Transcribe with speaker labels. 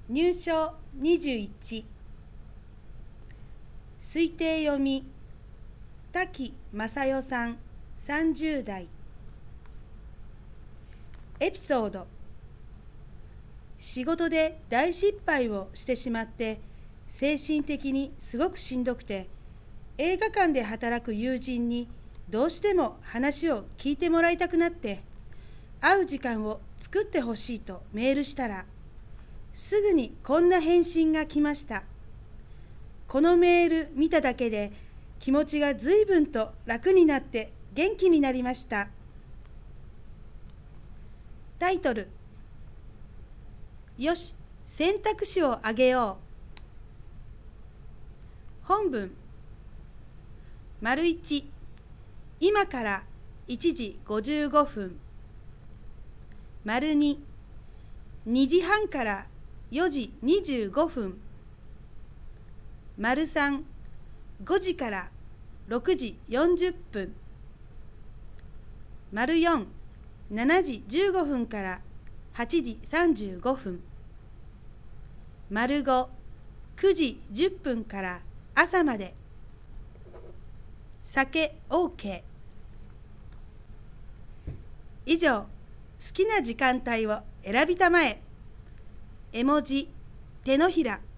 Speaker 1: 入賞21推定読み滝正代さん30代エピソード仕事で大失敗をしてしまって精神的にすごくしんどくて映画館で働く友人にどうしても話を聞いてもらいたくなって会う時間を作ってほしいとメールしたらすぐにこんな返信が来ました。このメール見ただけで気持ちがずいぶんと楽になって元気になりました。タイトル、よし、選択肢をあげよう。本文、1、今から1時55分。2、2時半から4時25分。3、5時から6時40分。4、7時15分から8時35分。5、9時10分から朝まで。酒 OK。以上、好きな時間帯を選びたまえ。絵文字、手のひら。